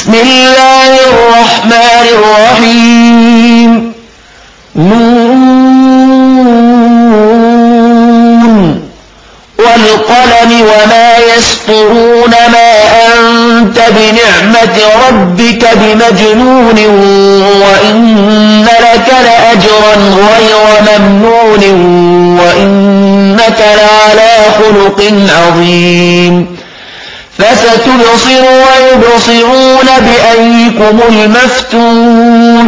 بسم الله الرحمن الرحيم نون والقلم وما يسطرون ما أنت بنعمة ربك بمجنون وإن لك لأجرا غير ممنون وإنك لعلى خلق عظيم فستبصر ويبصرون بأيكم المفتون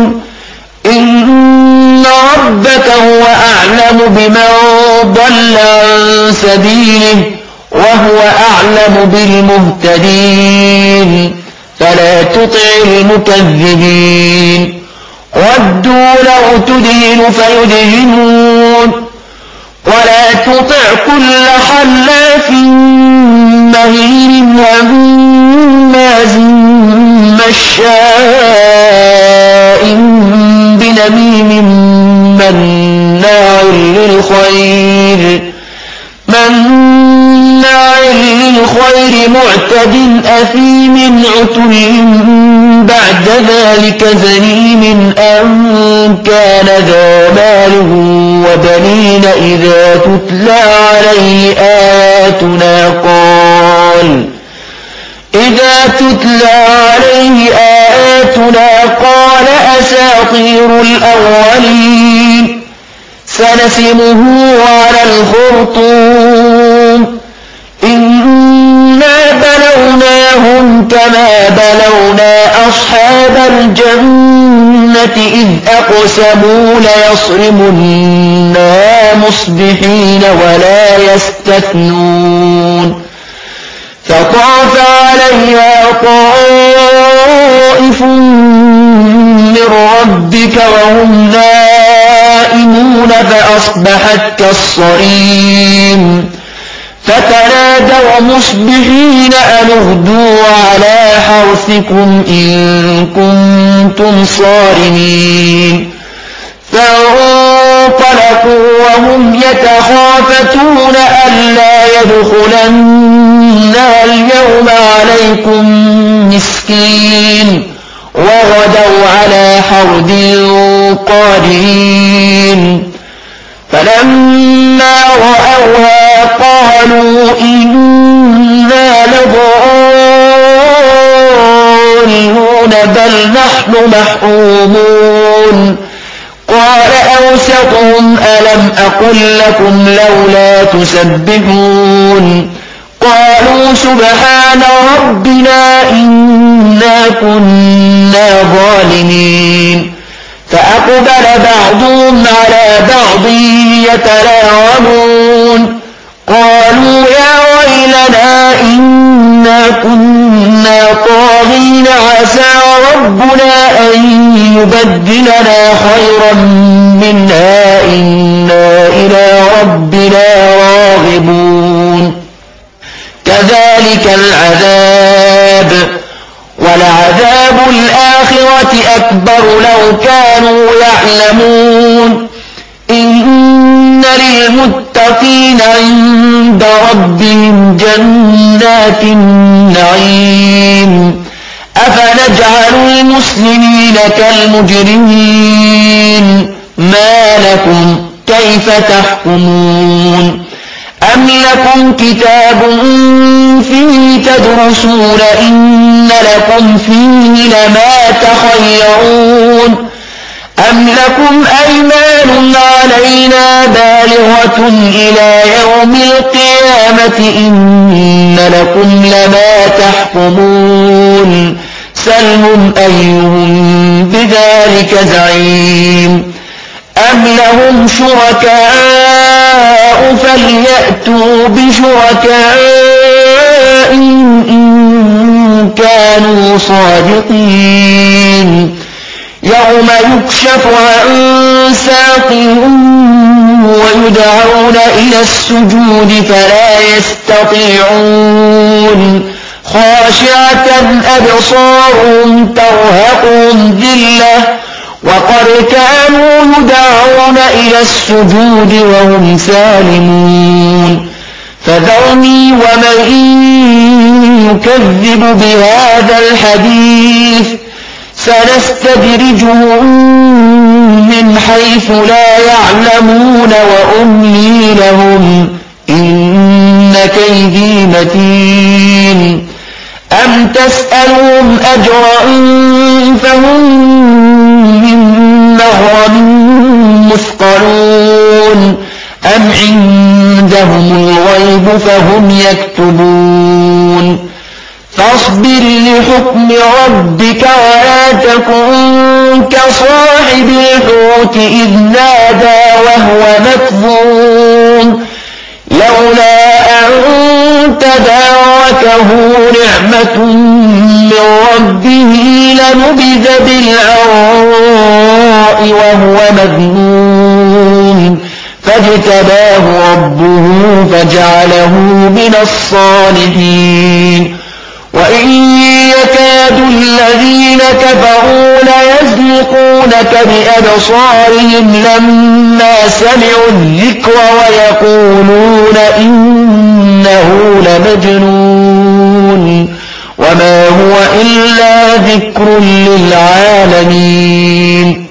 إن ربك هو أعلم بمن ضل عن سبيله وهو أعلم بالمهتدين فلا تطع المكذبين ودوا لو تدهن فيدهنون ولا تطع كل حلاف مهين هماز مشاء بنميم مناع للخير معتد أثيم عتل بعد ذلك زنيم أن كان ذا مال وبنين إذا تتلى عليه آياتنا قال أساطير الأولين سنسمه على الخرطوم إنا بلوناهم كما بلونا أصحاب الجنة إذ أقسموا ليصرمنها مصبحين ولا يستثنون فطاف عليها طائف من ربك وهم نائمون فأصبحت كالصريم فتنادوا مصبحين أن اغدوا على حرثكم إن كنتم صارمين فانطلقوا وهم يتخافتون ألا يدخلنها اليوم عليكم مسكين وغدوا على حرد قادرين فلما رأوها قالوا إنا لضالون بل نحن محرومون قال أوسطهم ألم أقل لكم لولا تسبحون قالوا سبحان ربنا إنا كنا ظالمين فأقبل بعضهم على بعض يتلاومون قالوا يا ويلنا إنا كنا طاغين عسى ربنا أن يبدلنا خيرا منها إنا إلى ربنا راغبون كذلك العذاب ولعذاب الآخرة أكبر لو كانوا يعلمون إن للمتقين عند ربهم جنات النعيم أفنجعل المسلمين كالمجرمين ما لكم كيف تحكمون أم لكم كتاب فيه تدرسون إن لكم فيه لما تخيرون أم لكم أيمان علينا بالغة إلى يوم القيامة إن لكم لما تحكمون سلهم أيهم بذلك زعيم أم لهم شركاء فليأتوا بشركائهم إن كانوا صادقين يوم يكشف عن ساق ويدعون إلى السجود فلا يستطيعون خاشعة أبصارهم ترهقهم ذلة وقد كانوا يدعون إلى السجود وهم سالمون فذرني ومن يكذب بهذا الحديث سنستدرجهم من حيث لا يعلمون وأملي لهم إن كيدي متين أم تسألهم أجرا فهم من مغرم مثقلون أم عندهم الغيب فهم يكتبون فاصبر لحكم ربك ولا تكن كصاحب الحوت إذ نادى وهو مكظوم لولا أن تداركه نعمة من ربه لنبذ بالعراء وهو مذموم فاجتباه ربه فجعله من الصالحين وإن يكاد الذين كفروا ليزلقونك بأبصارهم لما سمعوا الذكر ويقولون إنه لمجنون وما هو إلا ذكر للعالمين